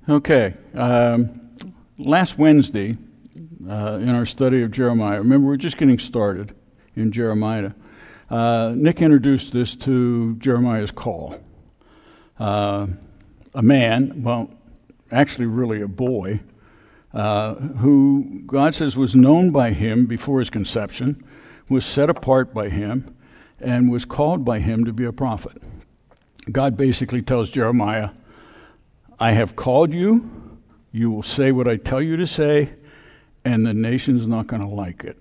Okay. Last Wednesday, in our study of Jeremiah, remember we're just getting started in Jeremiah. Nick introduced this to Jeremiah's call. A man, well, actually really a boy, who God says was known by him before his conception, was set apart by him, and was called by him to be a prophet. God basically tells Jeremiah, I have called you, you will say what I tell you to say, and the nation's not going to like it.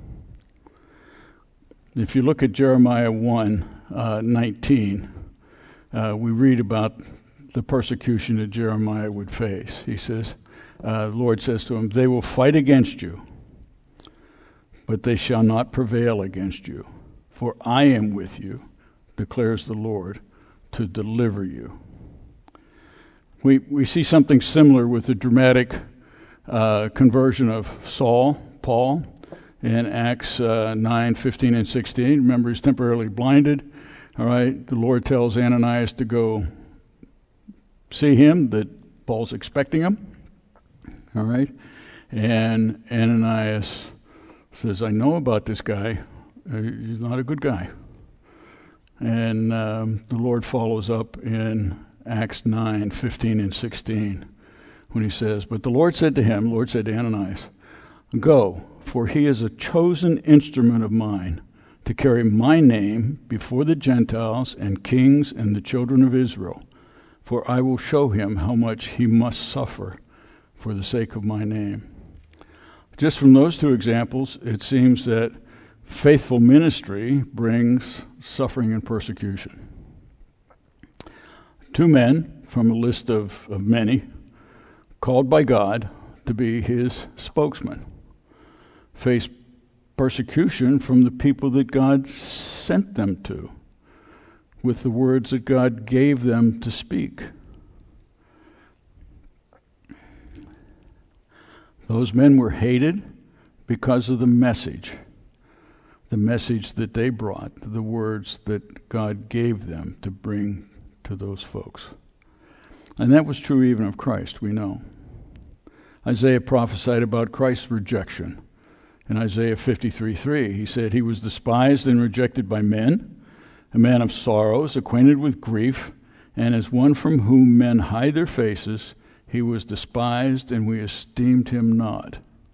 If you look at Jeremiah 1:19, we read about the persecution that Jeremiah would face. He says, the Lord says to him, they will fight against you, but they shall not prevail against you. For I am with you, declares the Lord, to deliver you. We see something similar with the dramatic conversion of Paul, in Acts 9:15 and 16. Remember, he's temporarily blinded. All right, the Lord tells Ananias to go see him, that Paul's expecting him. All right, and Ananias says, I know about this guy. He's not a good guy. And the Lord follows up in Acts 9:15 and 16 when he says, but the Lord said to Ananias, go, for he is a chosen instrument of mine to carry my name before the Gentiles and kings and the children of Israel. For I will show him how much he must suffer for the sake of my name. Just from those two examples, it seems that faithful ministry brings suffering and persecution. Two men from a list of many called by God to be his spokesman face persecution from the people that God sent them to with the words that God gave them to speak. Those men were hated because of the message that they brought, the words that God gave them to bring to those folks. And that was true even of Christ, we know. Isaiah prophesied about Christ's rejection. In Isaiah 53:3, he said, he was despised and rejected by men, a man of sorrows, acquainted with grief, and as one from whom men hide their faces, he was despised, and we esteemed him not.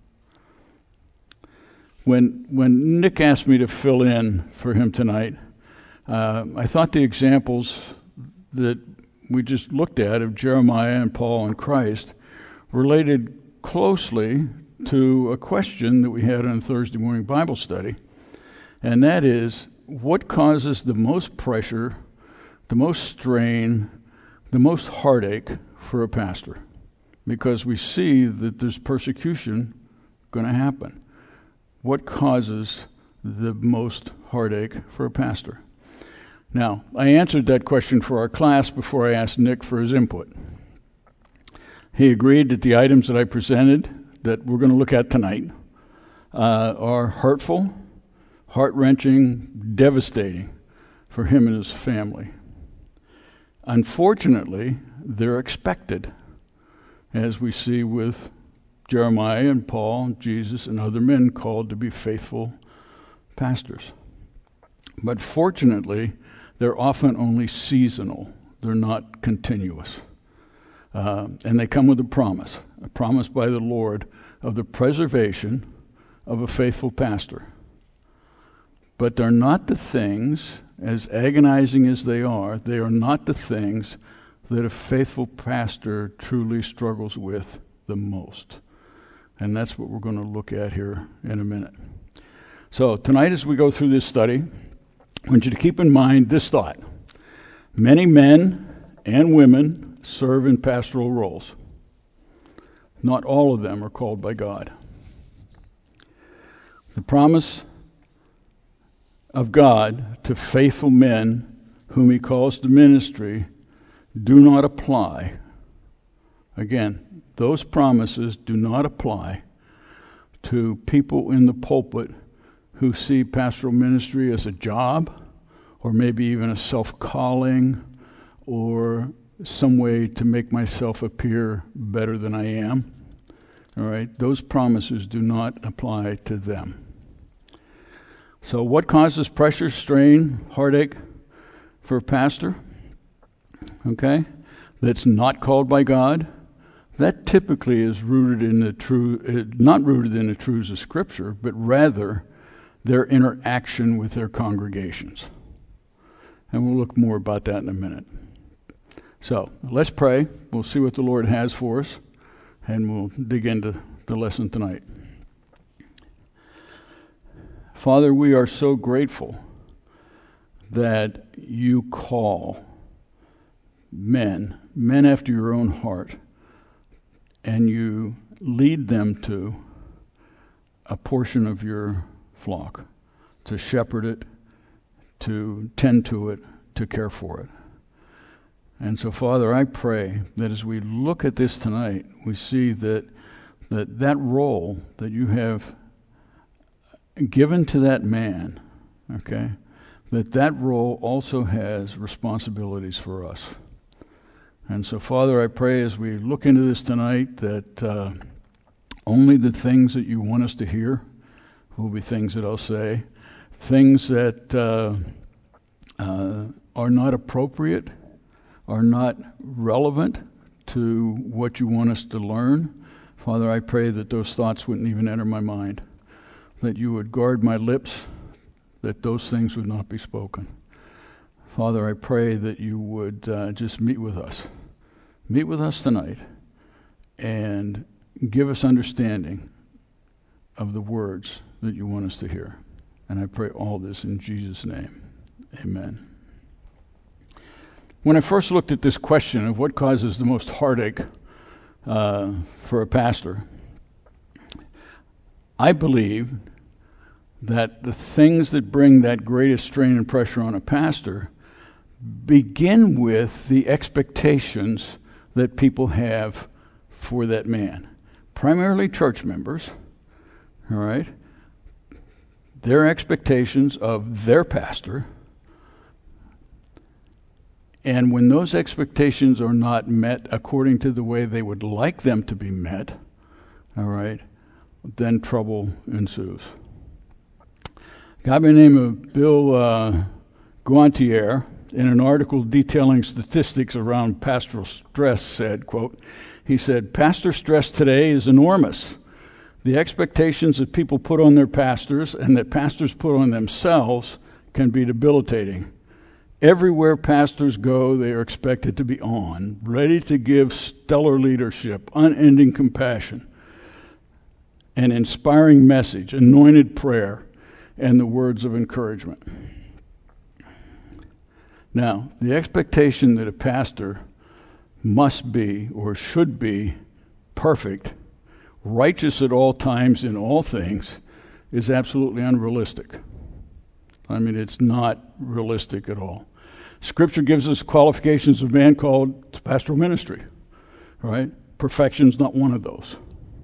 When Nick asked me to fill in for him tonight, I thought the examples that we just looked at of Jeremiah and Paul and Christ related closely to a question that we had on Thursday morning Bible study, and that is, what causes the most pressure, the most strain, the most heartache for a pastor? Because we see that there's persecution going to happen. What causes the most heartache for a pastor? Now, I answered that question for our class before I asked Nick for his input. He agreed that the items that I presented that we're going to look at tonight are hurtful, heart-wrenching, devastating for him and his family. Unfortunately, they're expected, as we see with Jeremiah and Paul, Jesus, and other men called to be faithful pastors. But fortunately, they're often only seasonal. They're not continuous. And they come with a promise by the Lord of the preservation of a faithful pastor. But they're not the things, as agonizing as they are not the things that a faithful pastor truly struggles with the most. And that's what we're going to look at here in a minute. So tonight, as we go through this study, I want you to keep in mind this thought. Many men and women serve in pastoral roles. Not all of them are called by God. The promise of God to faithful men whom he calls to ministry do not apply. Again, those promises do not apply to people in the pulpit who see pastoral ministry as a job, or maybe even a self-calling, or some way to make myself appear better than I am. All right? Those promises do not apply to them. So what causes pressure, strain, heartache for a pastor? Okay? That's not called by God. That typically is rooted in not rooted in the truths of Scripture, but rather their interaction with their congregations. And we'll look more about that in a minute. So let's pray. We'll see what the Lord has for us, and we'll dig into the lesson tonight. Father, we are so grateful that you call men after your own heart, and you lead them to a portion of your flock, to shepherd it, to tend to it, to care for it. And so, Father, I pray that as we look at this tonight, we see that role that you have given to that man, okay, that role also has responsibilities for us. And so, Father, I pray as we look into this tonight that only the things that you want us to hear will be things that I'll say. Things that are not appropriate, are not relevant to what you want us to learn. Father, I pray that those thoughts wouldn't even enter my mind, that you would guard my lips, that those things would not be spoken. Father, I pray that you would just meet with us. Meet with us tonight and give us understanding of the words that you want us to hear. And I pray all this in Jesus' name. Amen. When I first looked at this question of what causes the most heartache for a pastor, I believe that the things that bring that greatest strain and pressure on a pastor begin with the expectations that people have for that man. Primarily church members, all right? Their expectations of their pastor. And when those expectations are not met according to the way they would like them to be met, all right, then trouble ensues. A guy by the name of Bill Guantier, in an article detailing statistics around pastoral stress, said, quote, he said, "Pastor stress today is enormous. The expectations that people put on their pastors and that pastors put on themselves can be debilitating. Everywhere pastors go, they are expected to be on, ready to give stellar leadership, unending compassion, an inspiring message, anointed prayer, and the words of encouragement." Now, the expectation that a pastor must be or should be perfect, righteous at all times in all things, is absolutely unrealistic. I mean, it's not realistic at all. Scripture gives us qualifications of man called to pastoral ministry, right? Perfection's not one of those.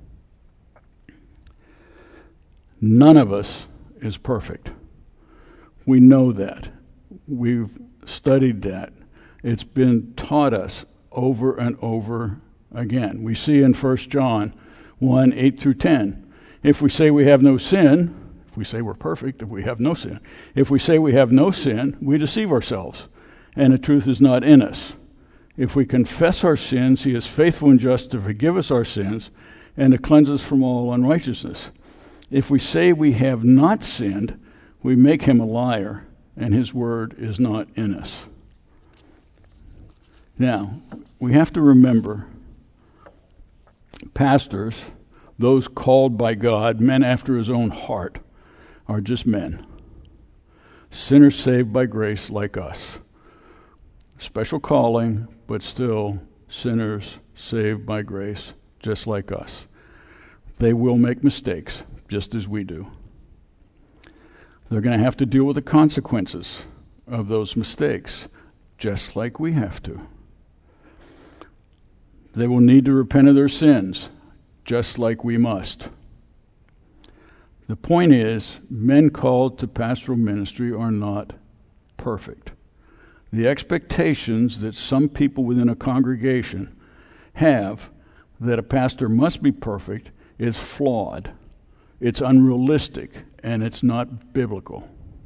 None of us is perfect. We know that. We've studied that. It's been taught us over and over again. We see in 1 John 1, 8 through 10, if we say we have no sin, if we say we're perfect, if we have no sin, if we say we have no sin, we deceive ourselves, and the truth is not in us. If we confess our sins, he is faithful and just to forgive us our sins and to cleanse us from all unrighteousness. If we say we have not sinned, we make him a liar, and his word is not in us. Now, we have to remember, pastors, those called by God, men after his own heart, are just men. Sinners saved by grace like us. Special calling, but still sinners saved by grace just like us. They will make mistakes, just as we do. They're going to have to deal with the consequences of those mistakes, just like we have to. They will need to repent of their sins, just like we must. The point is, men called to pastoral ministry are not perfect. the expectations that some people within a congregation have that a pastor must be perfect is flawed. It's unrealistic, and it's not biblical.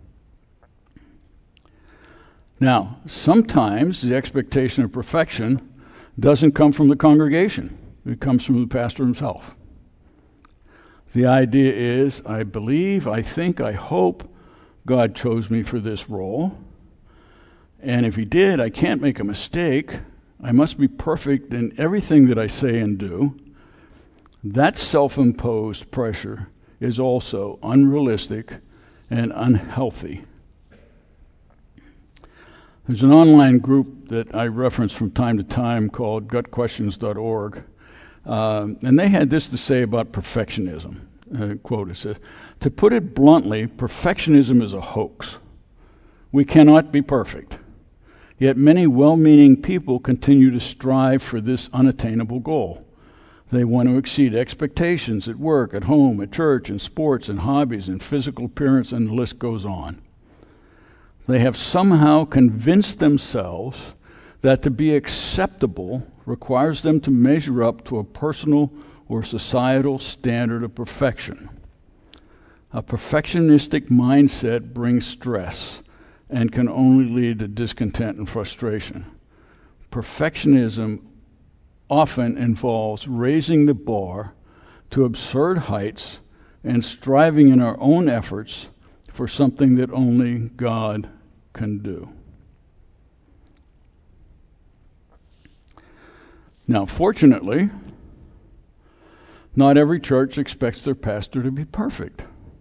Now, sometimes the expectation of perfection doesn't come from the congregation. It comes from the pastor himself. The idea is, I believe, I think, I hope God chose me for this role. And if he did, I can't make a mistake. I must be perfect in everything that I say and do. That self-imposed pressure is also unrealistic and unhealthy. There's an online group that I reference from time to time called gutquestions.org, and they had this to say about perfectionism. Quote, it says, "To put it bluntly, perfectionism is a hoax. We cannot be perfect. Yet many well-meaning people continue to strive for this unattainable goal. They want to exceed expectations at work, at home, at church, in sports, in hobbies, in physical appearance, and the list goes on. They have somehow convinced themselves that to be acceptable requires them to measure up to a personal or societal standard of perfection. A perfectionistic mindset brings stress and can only lead to discontent and frustration. Perfectionism often involves raising the bar to absurd heights and striving in our own efforts for something that only God can do." Now, fortunately, not every church expects their pastor to be perfect,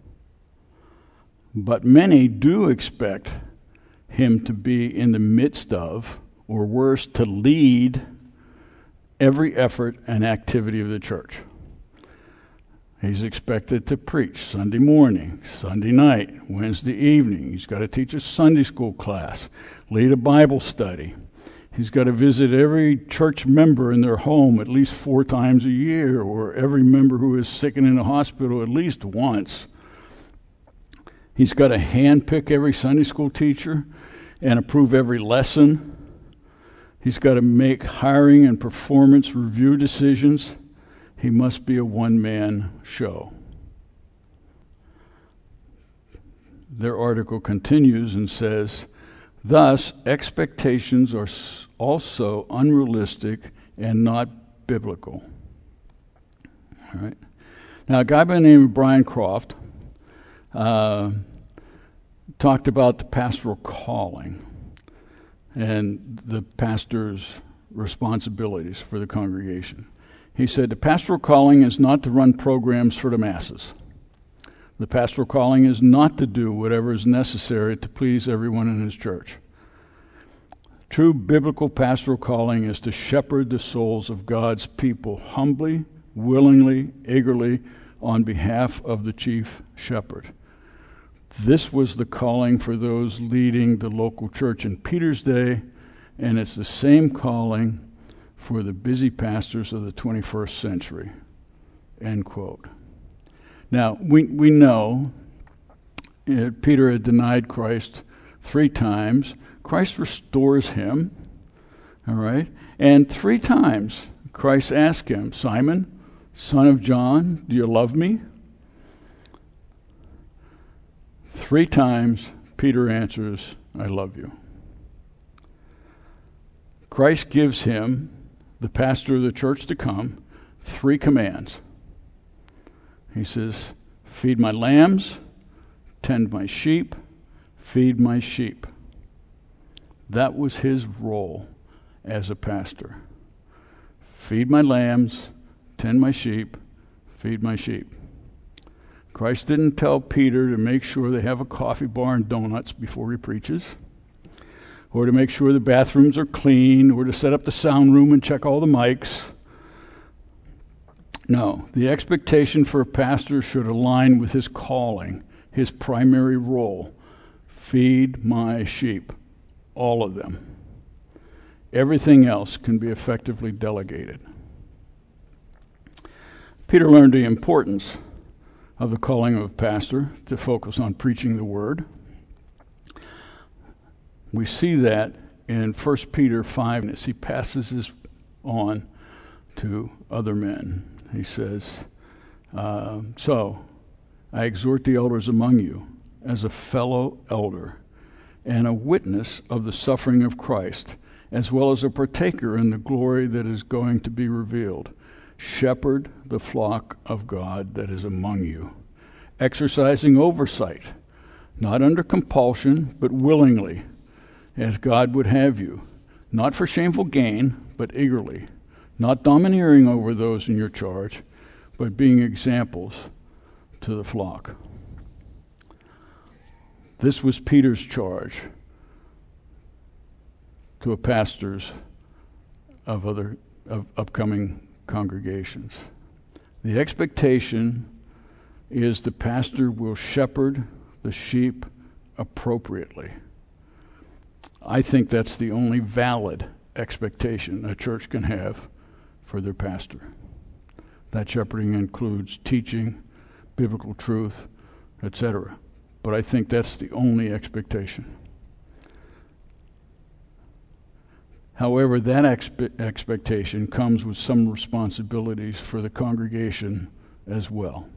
but many do expect him to be in the midst of, or worse, to lead every effort and activity of the church. He's expected to preach Sunday morning, Sunday night, Wednesday evening. He's got to teach a Sunday school class, lead a Bible study. He's got to visit every church member in their home at least 4 times a year, or every member who is sick and in a hospital at least once. He's got to handpick every Sunday school teacher and approve every lesson. He's got to make hiring and performance review decisions. He must be a one-man show. Their article continues and says, "Thus, expectations are also unrealistic and not biblical." All right. Now, a guy by the name of Brian Croft talked about the pastoral calling and the pastor's responsibilities for the congregation. He said, "The pastoral calling is not to run programs for the masses. The pastoral calling is not to do whatever is necessary to please everyone in his church. True biblical pastoral calling is to shepherd the souls of God's people humbly, willingly, eagerly, on behalf of the chief shepherd." This was the calling for those leading the local church in Peter's day, and it's the same calling for the busy pastors of the 21st century. End quote. Now, we know Peter had denied Christ 3 times. Christ restores him, all right? And 3 times Christ asked him, "Simon, son of John, do you love me?" 3 times Peter answers, "I love you." Christ gives him, the pastor of the church to come, 3 commands. He says, "Feed my lambs, tend my sheep, feed my sheep." That was his role as a pastor. Feed my lambs, tend my sheep, feed my sheep. Christ didn't tell Peter to make sure they have a coffee bar and donuts before he preaches, or to make sure the bathrooms are clean, or to set up the sound room and check all the mics. No, the expectation for a pastor should align with his calling, his primary role. Feed my sheep, all of them. Everything else can be effectively delegated. Peter learned the importance of the calling of a pastor to focus on preaching the word. We see that in 1 Peter 5, as he passes this on to other men. He says, so I exhort the elders among you as a fellow elder and a witness of the suffering of Christ, as well as a partaker in the glory that is going to be revealed. Shepherd the flock of God that is among you, exercising oversight, not under compulsion, but willingly, as God would have you, not for shameful gain, but eagerly, not domineering over those in your charge, but being examples to the flock. This was Peter's charge to pastors of upcoming congregations. The expectation is the pastor will shepherd the sheep appropriately. I think that's the only valid expectation a church can have for their pastor. That shepherding includes teaching, biblical truth, etc. But I think that's the only expectation. However, that expectation comes with some responsibilities for the congregation as well.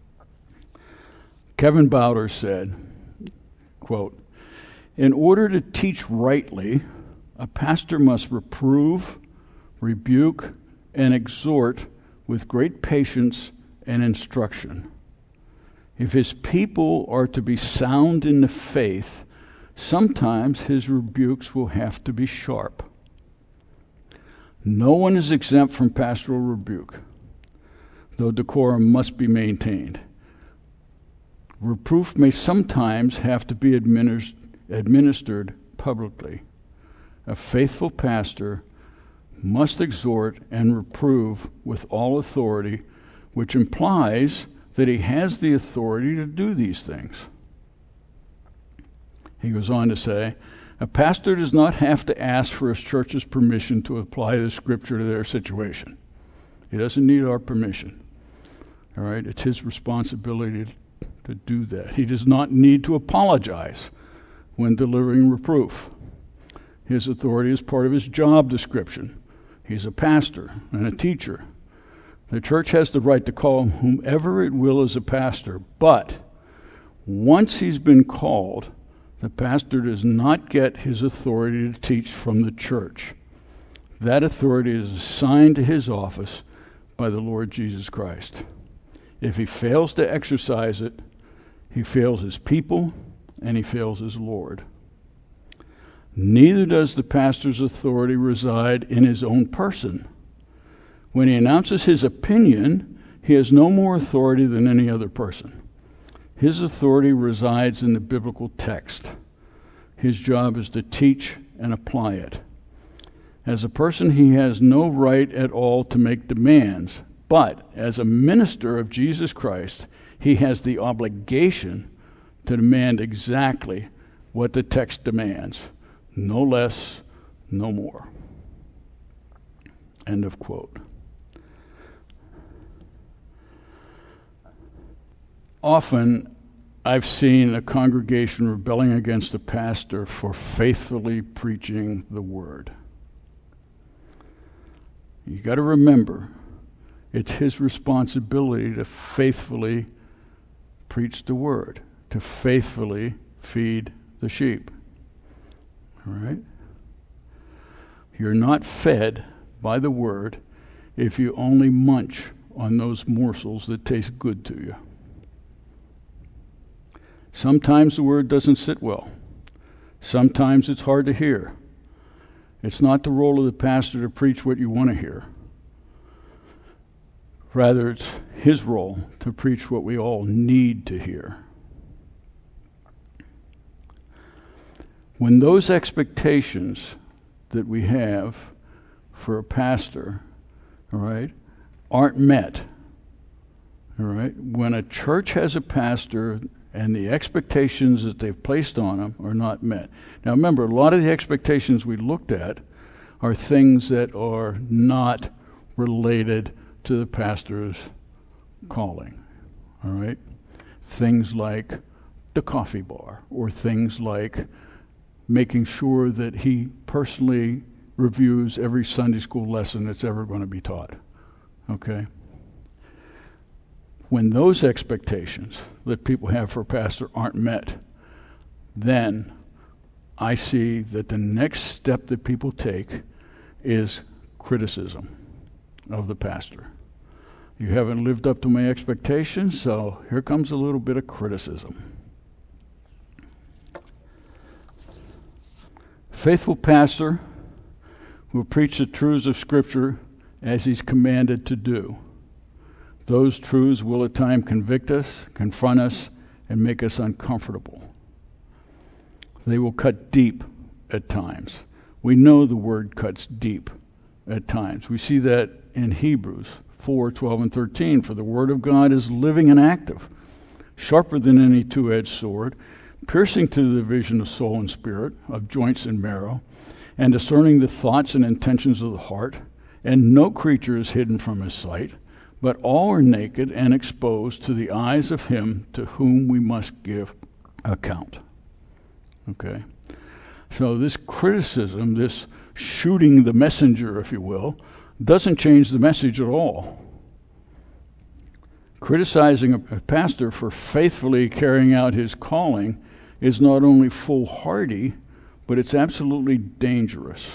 Kevin Bowder said, quote, "In order to teach rightly, a pastor must reprove, rebuke, and exhort with great patience and instruction. If his people are to be sound in the faith, sometimes his rebukes will have to be sharp. No one is exempt from pastoral rebuke, though decorum must be maintained. Reproof may sometimes have to be administered publicly. A faithful pastor must exhort and reprove with all authority, which implies that he has the authority to do these things." He goes on to say, "A pastor does not have to ask for his church's permission to apply the scripture to their situation. He doesn't need our permission. All right? It's his responsibility to do that. He does not need to apologize when delivering reproof. His authority is part of his job description. He's a pastor and a teacher. The church has the right to call whomever it will as a pastor, but once he's been called, the pastor does not get his authority to teach from the church. That authority is assigned to his office by the Lord Jesus Christ. If he fails to exercise it, he fails his people and he fails his Lord. Neither does the pastor's authority reside in his own person. When he announces his opinion, he has no more authority than any other person. His authority resides in the biblical text. His job is to teach and apply it. As a person, he has no right at all to make demands, but as a minister of Jesus Christ, he has the obligation to demand exactly what the text demands. No less, no more." End of quote. Often, I've seen a congregation rebelling against a pastor for faithfully preaching the word. You got to remember, it's his responsibility to faithfully preach the word, to faithfully feed the sheep. All right? You're not fed by the word if you only munch on those morsels that taste good to you. Sometimes the word doesn't sit well. Sometimes it's hard to hear. It's not the role of the pastor to preach what you want to hear. Rather, it's his role to preach what we all need to hear. When those expectations that we have for a pastor, all right, aren't met, all right, when a church has a pastor and the expectations that they've placed on him are not met. Now remember, a lot of the expectations we looked at are things that are not related to the pastor's calling, all right? Things like the coffee bar, or things like making sure that he personally reviews every Sunday school lesson that's ever going to be taught. Okay? When those expectations that people have for a pastor aren't met, then I see that the next step that people take is criticism of the pastor. You haven't lived up to my expectations, so here comes a little bit of criticism. Faithful pastor will preach the truths of Scripture as he's commanded to do. Those truths will at times convict us, confront us, and make us uncomfortable. They will cut deep at times. We know the word cuts deep at times. We see that in Hebrews 4:12 and 13. For the word of God is living and active, sharper than any two-edged sword, piercing to the division of soul and spirit, of joints and marrow, and discerning the thoughts and intentions of the heart. And no creature is hidden from his sight, but all are naked and exposed to the eyes of him to whom we must give account. Okay? So this criticism, this shooting the messenger, if you will, doesn't change the message at all. Criticizing a pastor for faithfully carrying out his calling is not only foolhardy, but it's absolutely dangerous.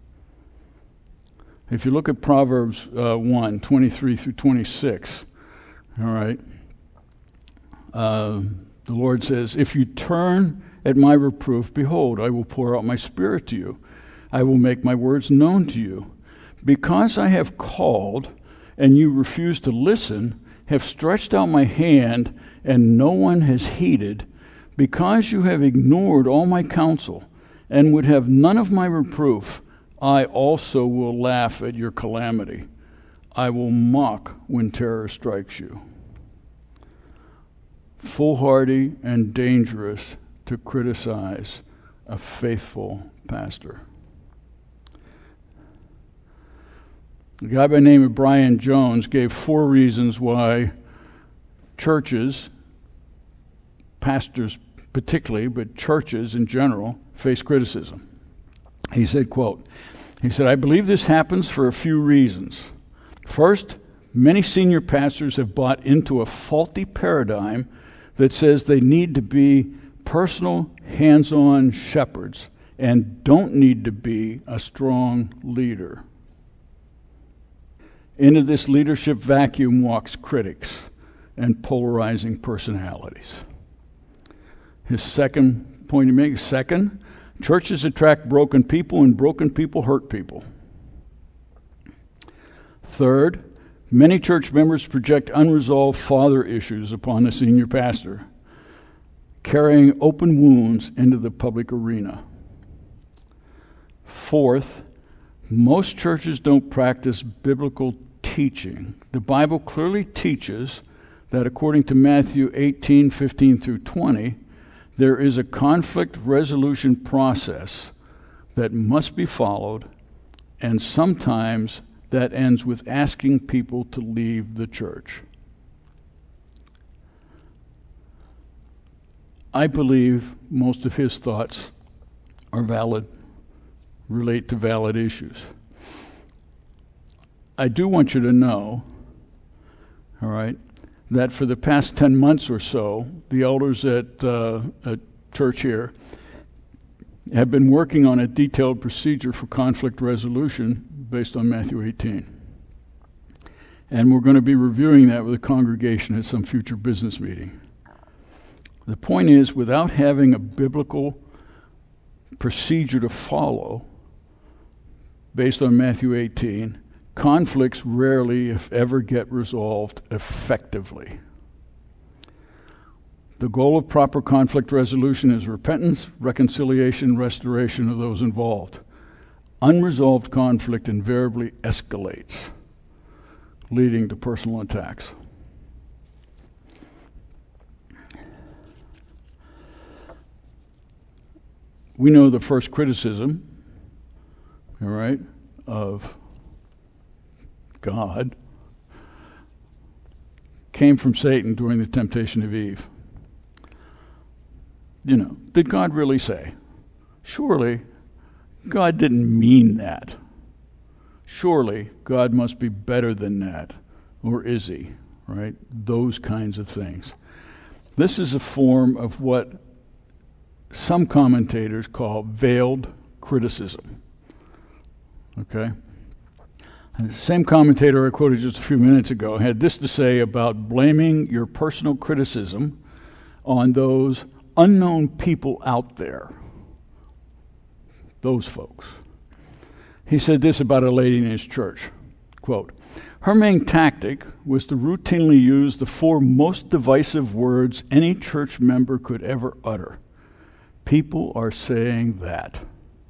If you look at Proverbs 1:23 through 26, all right, the Lord says, if you turn at my reproof, behold, I will pour out my spirit to you. I will make my words known to you. Because I have called, and you refuse to listen, have stretched out my hand, and no one has heeded, because you have ignored all my counsel, and would have none of my reproof, I also will laugh at your calamity. I will mock when terror strikes you. Foolhardy and dangerous to criticize a faithful pastor. A guy by the name of Brian Jones gave 4 reasons why churches, pastors particularly, but churches in general, face criticism. He said, quote, I believe this happens for a few reasons. First, many senior pastors have bought into a faulty paradigm that says they need to be personal, hands-on shepherds and don't need to be a strong leader. Into this leadership vacuum walks critics and polarizing personalities. His second point he makes, second, churches attract broken people and broken people hurt people. Third, many church members project unresolved father issues upon the senior pastor, carrying open wounds into the public arena. Fourth, most churches don't practice biblical teaching. The Bible clearly teaches that according to Matthew 18:15 through 20, there is a conflict resolution process that must be followed, and sometimes that ends with asking people to leave the church. I believe most of his thoughts are valid, relate to valid issues. I do want you to know, all right, that for the past 10 months or so, the elders at church here have been working on a detailed procedure for conflict resolution based on Matthew 18. And we're going to be reviewing that with the congregation at some future business meeting. The point is, without having a biblical procedure to follow based on Matthew 18, conflicts rarely, if ever, get resolved effectively. The goal of proper conflict resolution is repentance, reconciliation, restoration of those involved. Unresolved conflict invariably escalates, leading to personal attacks. We know the first criticism, all right, of God came from Satan during the temptation of Eve. You know, did God really say, surely God didn't mean that. Surely God must be better than that. Or is he? Right? Those kinds of things. This is a form of what some commentators call veiled criticism. Okay? And the same commentator I quoted just a few minutes ago had this to say about blaming your personal criticism on those unknown people out there. Those folks. He said this about a lady in his church, quote, "Her main tactic was to routinely use the four most divisive words any church member could ever utter. People are saying that."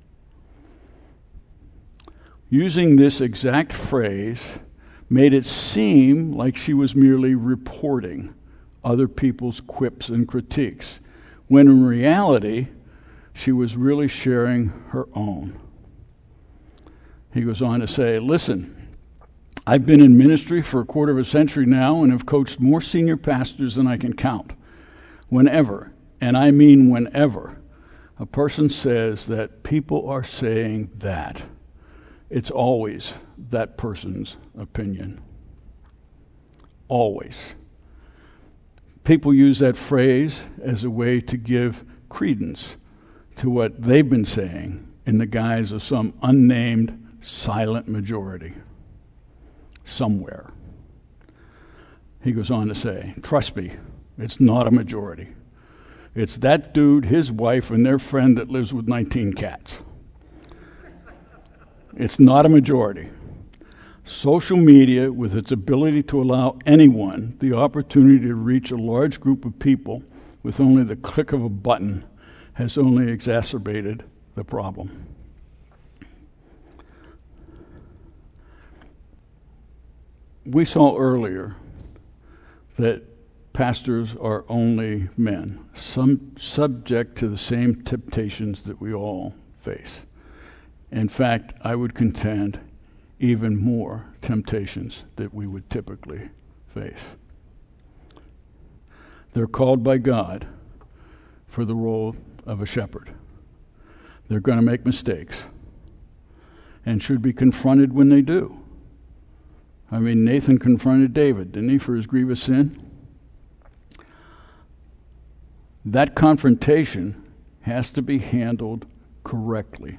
Using this exact phrase made it seem like she was merely reporting other people's quips and critiques, when in reality, she was really sharing her own. He goes on to say, "Listen, I've been in ministry for a quarter of a century now and have coached more senior pastors than I can count. Whenever, and I mean whenever, a person says that people are saying that, it's always that person's opinion. Always. People use that phrase as a way to give credence to what they've been saying in the guise of some unnamed silent majority somewhere." He goes on to say, "Trust me, it's not a majority. It's that dude, his wife, and their friend that lives with 19 cats. It's not a majority. Social media, with its ability to allow anyone the opportunity to reach a large group of people with only the click of a button, has only exacerbated the problem." We saw earlier that pastors are only men, some subject to the same temptations that we all face. In fact, I would contend even more temptations that we would typically face. They're called by God for the role of a shepherd. They're going to make mistakes and should be confronted when they do. I mean, Nathan confronted David, didn't he, for his grievous sin? That confrontation has to be handled correctly.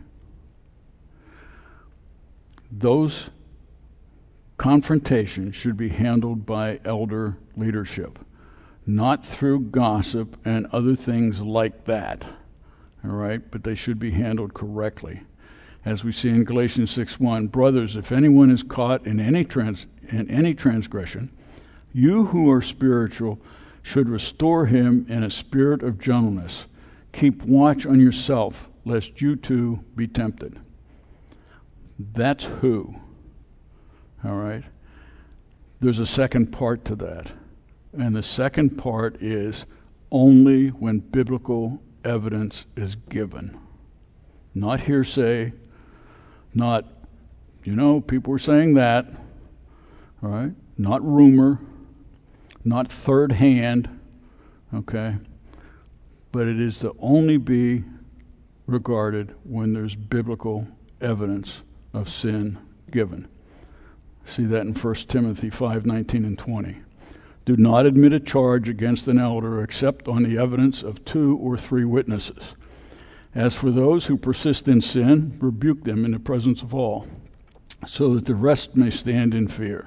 Those confrontations should be handled by elder leadership, not through gossip and other things like that. All right? But they should be handled correctly. As we see in Galatians 6:1, "Brothers, if anyone is caught in any transgression, you who are spiritual should restore him in a spirit of gentleness. Keep watch on yourself, lest you too be tempted." That's who. All right? There's a second part to that. And the second part is only when biblical evidence is given. Not hearsay, not, people were saying that, all right? Not rumor, not third hand, okay? But it is to only be regarded when there's biblical evidence of sin given. See that in 1 Timothy 5:19 and 20. "Do not admit a charge against an elder except on the evidence of 2 or 3 witnesses. As for those who persist in sin, rebuke them in the presence of all, so that the rest may stand in fear."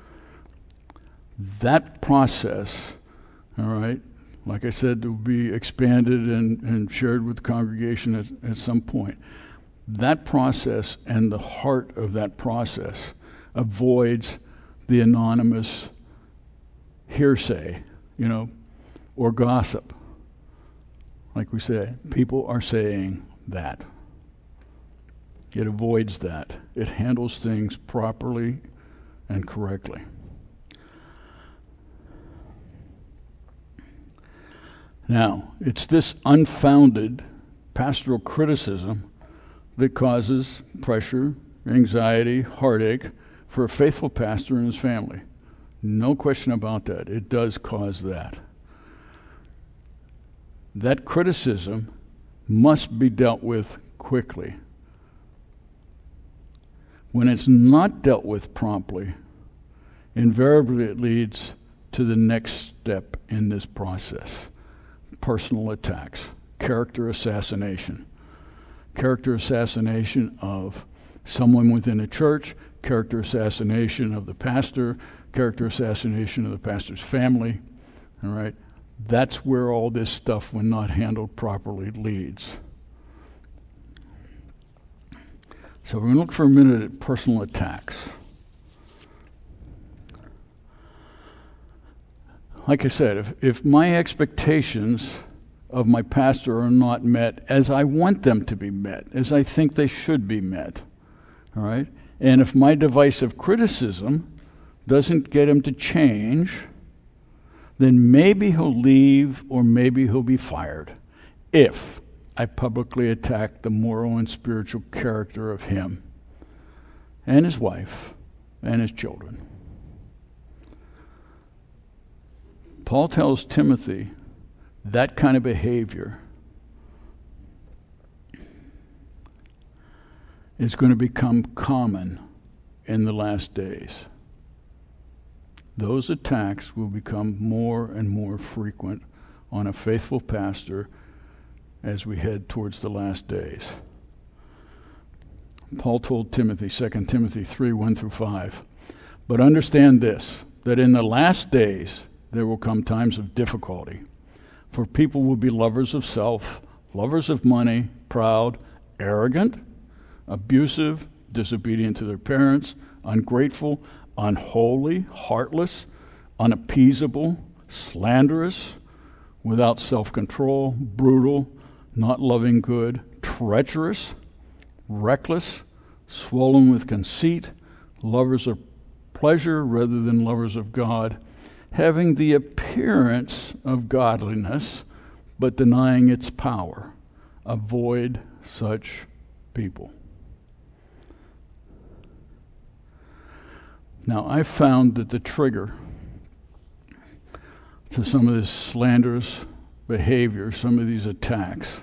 That process, all right, like I said, will be expanded and shared with the congregation at some point. That process and the heart of that process avoids the anonymous hearsay, or gossip. Like we said, people are saying that. It avoids that. It handles things properly and correctly. Now, it's this unfounded pastoral criticism that causes pressure, anxiety, heartache for a faithful pastor and his family. No question about that. It does cause that. That criticism must be dealt with quickly. When it's not dealt with promptly, invariably it leads to the next step in this process: personal attacks, character assassination. Character assassination of someone within a church, character assassination of the pastor, character assassination of the pastor's family. All right? That's where all this stuff, when not handled properly, leads. So we're going to look for a minute at personal attacks. Like I said, if my expectations of my pastor are not met as I want them to be met, as I think they should be met, all right? And if my divisive criticism doesn't get him to change, then maybe he'll leave or maybe he'll be fired if I publicly attack the moral and spiritual character of him and his wife and his children. Paul tells Timothy that kind of behavior is going to become common in the last days. Those attacks will become more and more frequent on a faithful pastor as we head towards the last days. Paul told Timothy, 2 Timothy 3, 1 through 5, "But understand this, that in the last days there will come times of difficulty. For people will be lovers of self, lovers of money, proud, arrogant, abusive, disobedient to their parents, ungrateful, unholy, heartless, unappeasable, slanderous, without self-control, brutal, not loving good, treacherous, reckless, swollen with conceit, lovers of pleasure rather than lovers of God, having the appearance of godliness, but denying its power. Avoid such people." Now, I've found that the trigger to some of this slanderous behavior, some of these attacks,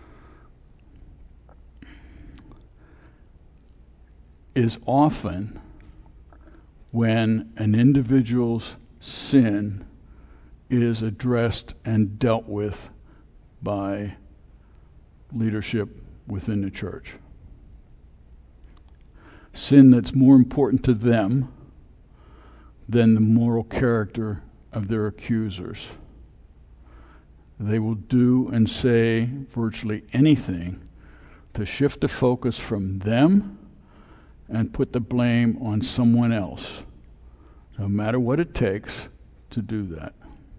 is often when an individual's sin is addressed and dealt with by leadership within the church. Sin that's more important to them than the moral character of their accusers. They will do and say virtually anything to shift the focus from them and put the blame on someone else, no matter what it takes to do that.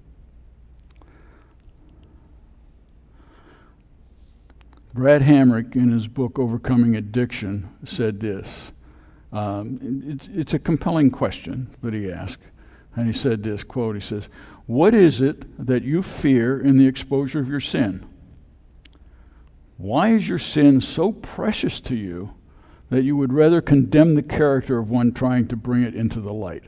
Brad Hamrick, in his book Overcoming Addiction, said this. It's a compelling question that he asked. And he said this, quote, he says, "What is it that you fear in the exposure of your sin? Why is your sin so precious to you that you would rather condemn the character of one trying to bring it into the light?"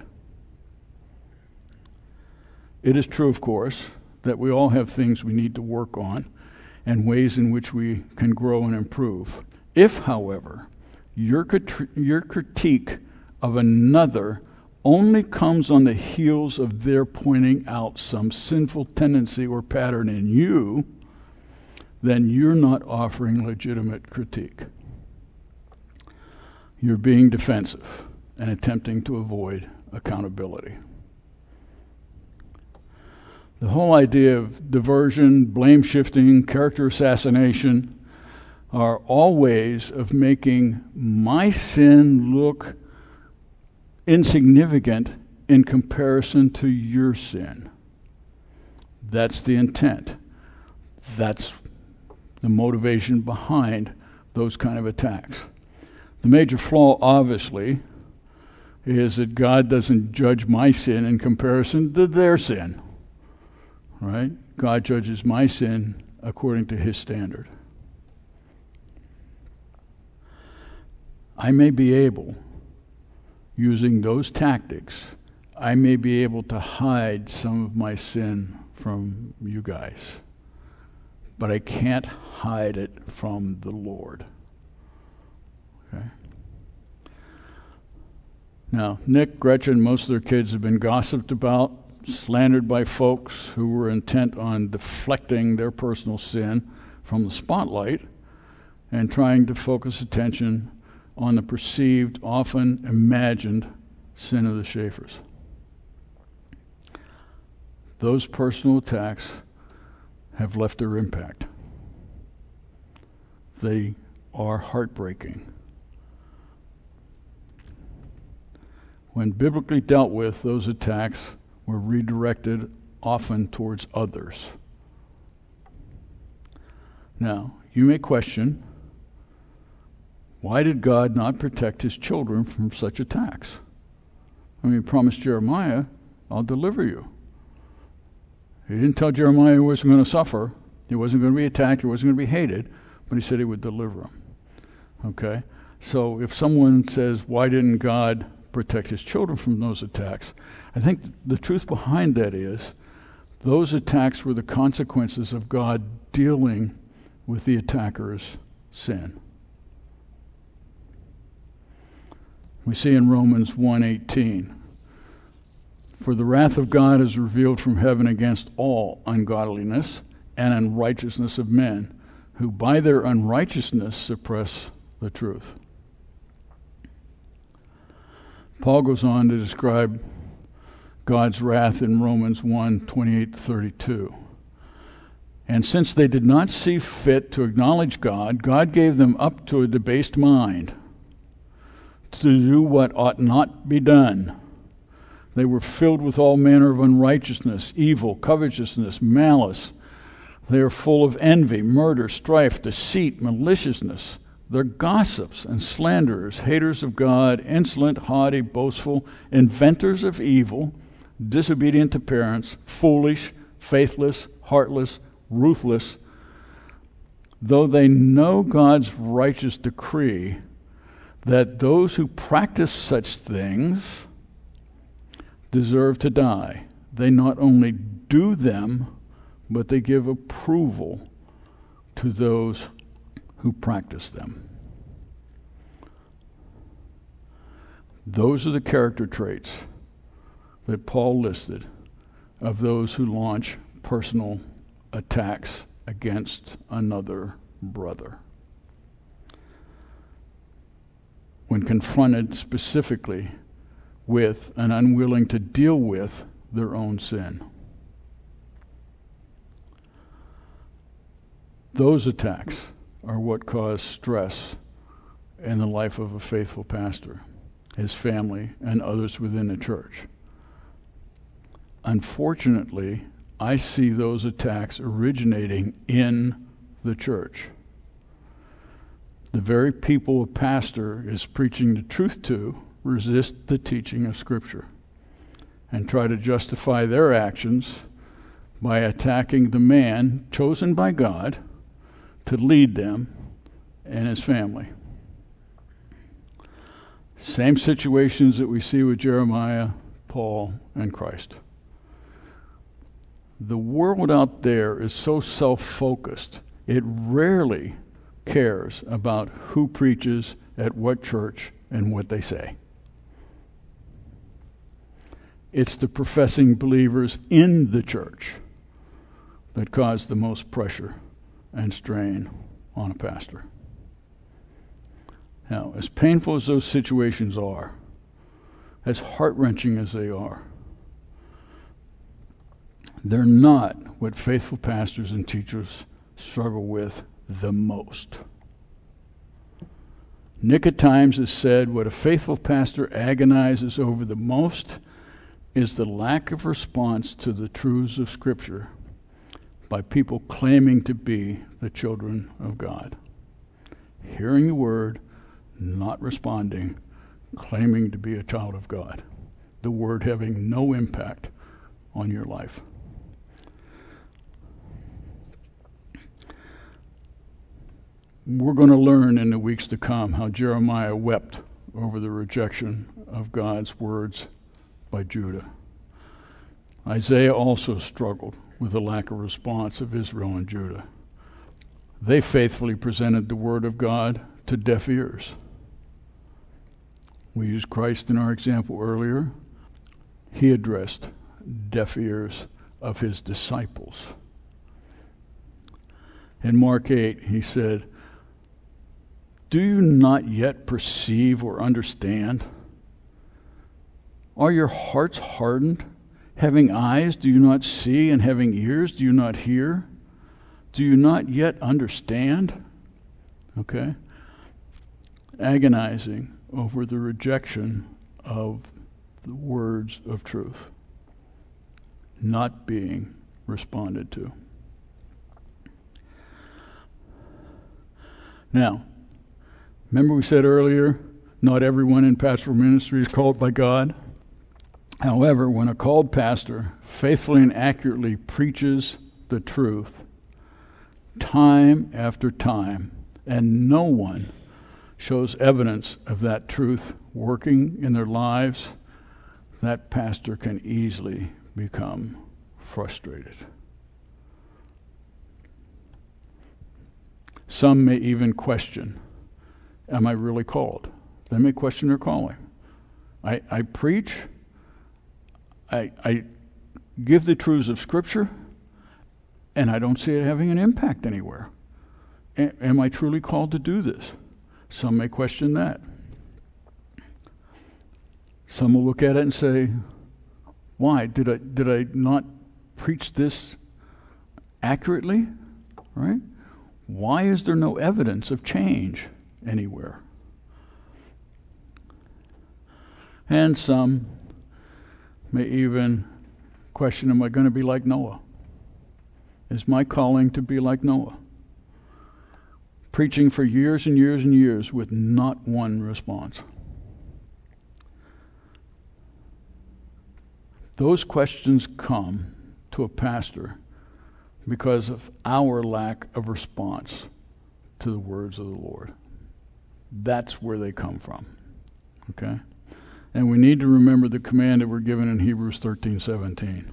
It is true, of course, that we all have things we need to work on and ways in which we can grow and improve. If, however, your critique of another only comes on the heels of their pointing out some sinful tendency or pattern in you, then you're not offering legitimate critique. You're being defensive and attempting to avoid accountability. The whole idea of diversion, blame shifting, character assassination are all ways of making my sin look insignificant in comparison to your sin. That's the intent. That's the motivation behind those kind of attacks. The major flaw, obviously, is that God doesn't judge my sin in comparison to their sin. Right? God judges my sin according to his standard. I may be able, using those tactics, I may be able to hide some of my sin from you guys. but I can't hide it from the Lord. Okay? Now, Nick, Gretchen, most of their kids have been gossiped about, slandered by folks who were intent on deflecting their personal sin from the spotlight and trying to focus attention on the perceived, often imagined sin of the Schaefers. Those personal attacks have left their impact. They are heartbreaking. When biblically dealt with, those attacks were redirected often towards others. Now, you may question, why did God not protect his children from such attacks? I mean, he promised Jeremiah, I'll deliver you. He didn't tell Jeremiah he wasn't going to suffer. He wasn't going to be attacked. He wasn't going to be hated. But he said he would deliver him. Okay? So if someone says, why didn't God protect his children from those attacks? I think the truth behind that is those attacks were the consequences of God dealing with the attacker's sin. We see in Romans 1:18, for the wrath of God is revealed from heaven against all ungodliness and unrighteousness of men, who by their unrighteousness suppress the truth. Paul goes on to describe God's wrath in Romans 1:28-32. And since they did not see fit to acknowledge God, God gave them up to a debased mind to do what ought not be done. They were filled with all manner of unrighteousness, evil, covetousness, malice. They are full of envy, murder, strife, deceit, maliciousness. They're gossips and slanderers, haters of God, insolent, haughty, boastful, inventors of evil, disobedient to parents, foolish, faithless, heartless, ruthless. Though they know God's righteous decree that those who practice such things deserve to die, they not only do them, but they give approval to those who practice them. Those are the character traits that Paul listed of those who launch personal attacks against another brother. When confronted specifically with and unwilling to deal with their own sin. Those attacks are what cause stress in the life of a faithful pastor, his family, and others within the church. Unfortunately, I see those attacks originating in the church. The very people a pastor is preaching the truth to resist the teaching of Scripture and try to justify their actions by attacking the man chosen by God to lead them and his family. Same situations that we see with Jeremiah, Paul, and Christ. The world out there is so self-focused, it rarely cares about who preaches at what church and what they say. It's the professing believers in the church that cause the most pressure and strain on a pastor. Now, as painful as those situations are, as heart-wrenching as they are, they're not what faithful pastors and teachers struggle with the most. Nick at times has said what a faithful pastor agonizes over the most is the lack of response to the truths of Scripture by people claiming to be the children of God. Hearing the word, not responding, claiming to be a child of God. The word having no impact on your life. We're going to learn in the weeks to come how Jeremiah wept over the rejection of God's words by Judah. Isaiah also struggled with the lack of response of Israel and Judah. They faithfully presented the Word of God to deaf ears. We used Christ in our example earlier. He addressed deaf ears of his disciples. In Mark 8, he said, "Do you not yet perceive or understand? Are your hearts hardened? Having eyes, do you not see? And having ears, do you not hear? Do you not yet understand?" Okay? Agonizing over the rejection of the words of truth not being responded to. Now, remember we said earlier, not everyone in pastoral ministry is called by God. However, when a called pastor faithfully and accurately preaches the truth, time after time, and no one shows evidence of that truth working in their lives, that pastor can easily become frustrated. Some may even question, am I really called? They may question their calling. I preach, I give the truths of Scripture, and I don't see it having an impact anywhere. Am I truly called to do this? Some may question that. Some will look at it and say, why? Did I not preach this accurately? Right? Why is there no evidence of change anywhere? And some may even question, am I going to be like Noah? Is my calling to be like Noah? Preaching for years and years and years with not one response. Those questions come to a pastor because of our lack of response to the words of the Lord. That's where they come from. Okay? And we need to remember the command that we're given in Hebrews 13:17.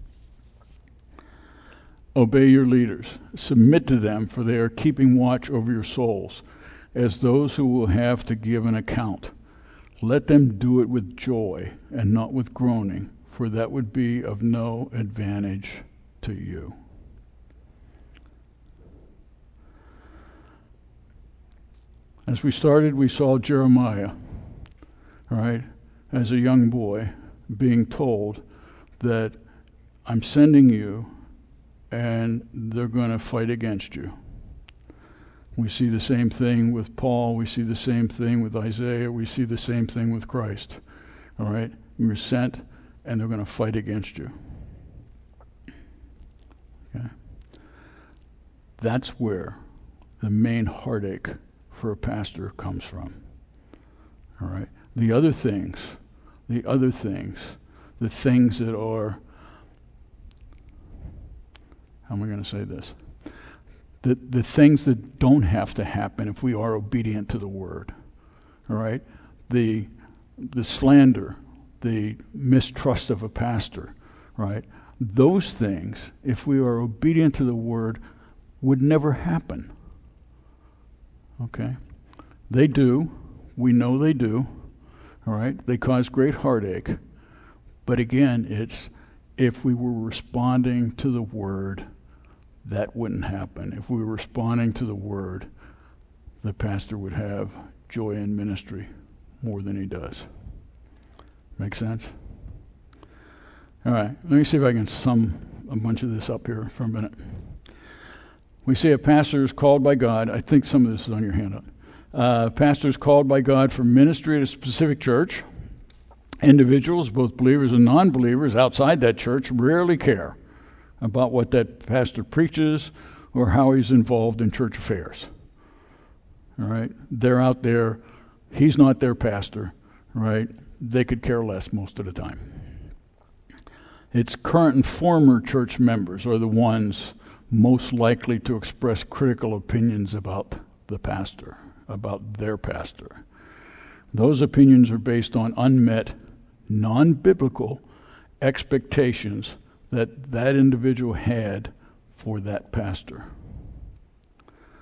Obey your leaders. Submit to them, for they are keeping watch over your souls, as those who will have to give an account. Let them do it with joy and not with groaning, for that would be of no advantage to you. As we started, we saw Jeremiah, right, as a young boy, being told that I'm sending you and they're going to fight against you. We see the same thing with Paul. We see the same thing with Isaiah. We see the same thing with Christ. All right? You're sent and they're going to fight against you. Okay? That's where the main heartache for a pastor comes from. All right? The other things, the things that are, how am I going to say this? The things that don't have to happen if we are obedient to the word. All right? The slander, the mistrust of a pastor, right? Those things, if we are obedient to the word, would never happen. Okay? They do. We know they do. All right? They cause great heartache. But again, it's if we were responding to the word, that wouldn't happen. If we were responding to the word, the pastor would have joy in ministry more than he does. Make sense? All right, let me see if I can sum a bunch of this up here for a minute. We say a pastor is called by God. I think some of this is on your handout. Pastor is called by God for ministry at a specific church. Individuals, both believers and non-believers outside that church, rarely care about what that pastor preaches or how he's involved in church affairs. All right? They're out there. He's not their pastor, right? They could care less most of the time. Its current and former church members are the ones most likely to express critical opinions about the pastor, about their pastor. Those opinions are based on unmet, non-biblical expectations that individual had for that pastor.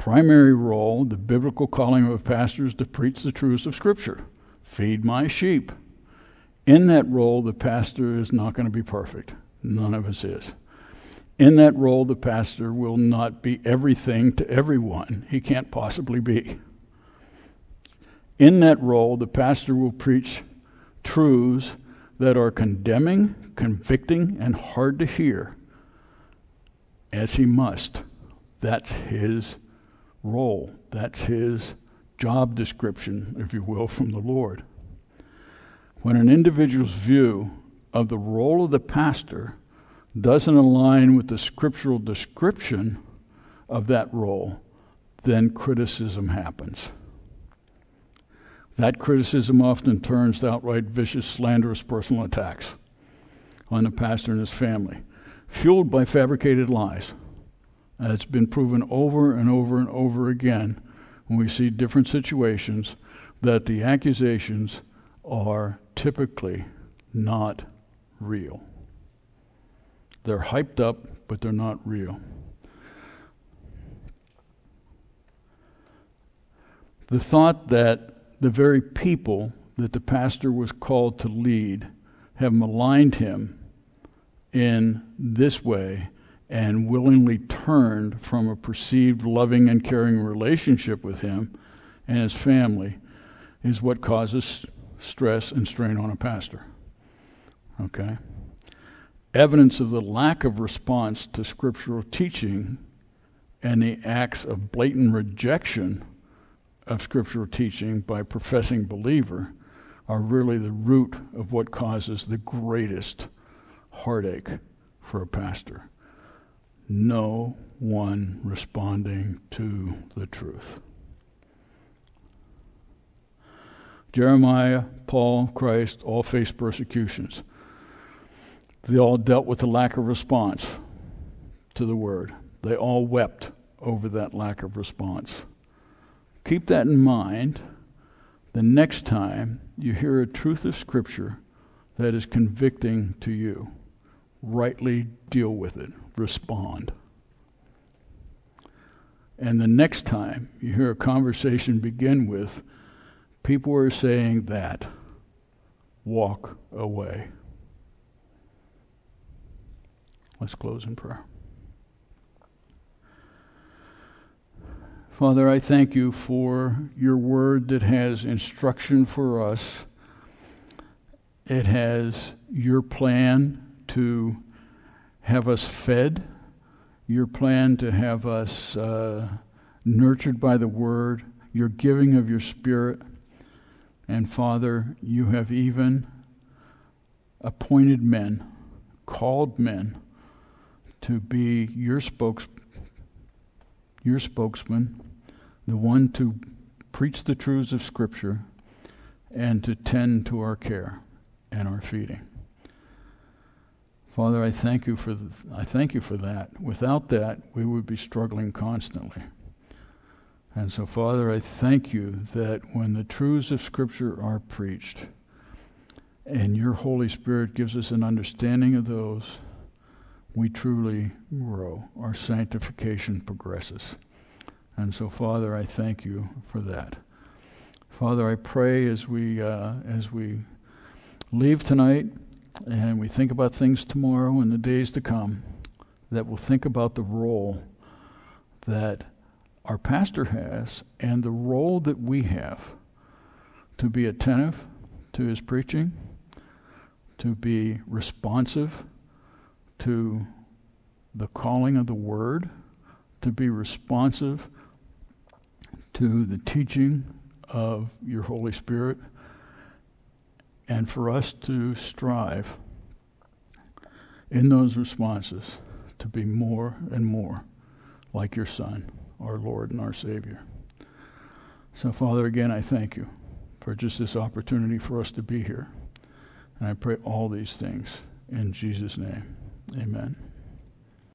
primary role, the biblical calling of a pastor, is to preach the truths of Scripture. Feed my sheep. In that role, the pastor is not going to be perfect. None of us is. In that role, the pastor will not be everything to everyone. He can't possibly be. In that role, the pastor will preach truths that are condemning, convicting, and hard to hear, as he must. That's his role. That's his job description, if you will, from the Lord. When an individual's view of the role of the pastor doesn't align with the scriptural description of that role, then criticism happens. That criticism often turns to outright vicious, slanderous personal attacks on the pastor and his family, fueled by fabricated lies. And it's been proven over and over and over again when we see different situations that the accusations are typically not real. They're hyped up, but they're not real. The thought that the very people that the pastor was called to lead have maligned him in this way and willingly turned from a perceived loving and caring relationship with him and his family is what causes stress and strain on a pastor. Okay? Evidence of the lack of response to scriptural teaching and the acts of blatant rejection of scriptural teaching by professing believer are really the root of what causes the greatest heartache for a pastor. No one responding to the truth. Jeremiah, Paul, Christ all faced persecutions. They all dealt with the lack of response to the word. They all wept over that lack of response. Keep that in mind the next time you hear a truth of Scripture that is convicting to you. Rightly deal with it. Respond. And the next time you hear a conversation begin with, people are saying that, walk away. Let's close in prayer. Father, I thank you for your word that has instruction for us. It has your plan to have us fed, your plan to have us nurtured by the word, your giving of your Spirit. And Father, you have even appointed men, called men, to be your spokesman, the one to preach the truths of Scripture and to tend to our care and our feeding. Father, I thank you for that. Without that, we would be struggling constantly. And so, Father, I thank you that when the truths of Scripture are preached and your Holy Spirit gives us an understanding of those, we truly grow. Our sanctification progresses. And so, Father, I thank you for that. Father, I pray as we leave tonight and we think about things tomorrow and the days to come, that we'll think about the role that our pastor has and the role that we have to be attentive to his preaching, to be responsive to the calling of the word, to be responsive to the teaching of your Holy Spirit, and for us to strive in those responses to be more and more like your Son, our Lord and our Savior. So, Father, again, I thank you for just this opportunity for us to be here. And I pray all these things in Jesus' name. Amen.